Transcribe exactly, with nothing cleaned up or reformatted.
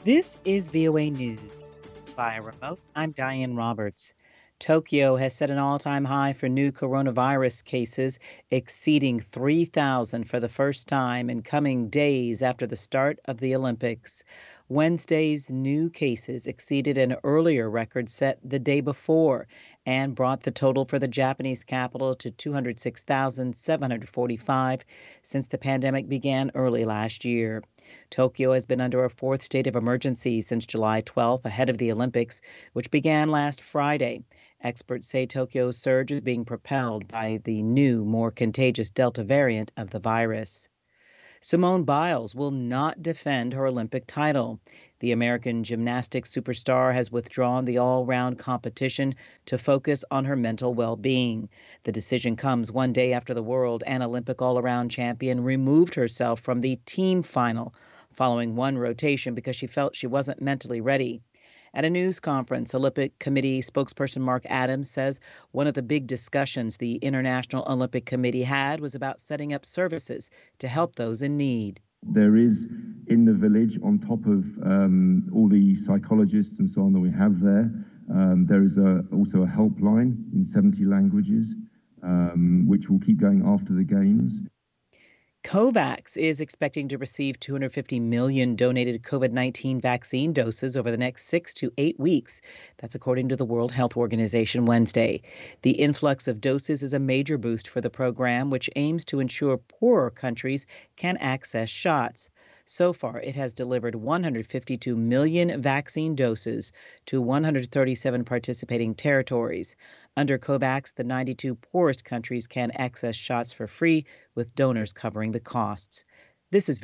This is V O A News. Via remote, I'm Diane Roberts. Tokyo has set an all time high for new coronavirus cases, exceeding three thousand for the first time in coming days after the start of the Olympics. Wednesday's new cases exceeded an earlier record set the day before and brought the total for the Japanese capital to two hundred six thousand seven hundred forty-five since the pandemic began early last year. Tokyo has been under a fourth state of emergency since July twelfth, ahead of the Olympics, which began last Friday. Experts say Tokyo's surge is being propelled by the new, more contagious Delta variant of the virus. Simone Biles will not defend her Olympic title. The American gymnastics superstar has withdrawn the all-round competition to focus on her mental well-being. The decision comes one day after the world and Olympic all-around champion removed herself from the team final following one rotation because she felt she wasn't mentally ready. At a news conference, Olympic Committee spokesperson Mark Adams says one of the big discussions the International Olympic Committee had was about setting up services to help those in need. There is in the village, on top of um, all the psychologists and so on that we have there, um, there is a, also a helpline in seventy languages, um, which will keep going after the games. COVAX is expecting to receive two hundred fifty million donated COVID nineteen vaccine doses over the next six to eight weeks. That's according to the World Health Organization Wednesday. The influx of doses is a major boost for the program, which aims to ensure poorer countries can access shots. So far, it has delivered one hundred fifty-two million vaccine doses to one hundred thirty-seven participating territories. Under COVAX, the ninety-two poorest countries can access shots for free, with donors covering the costs. This is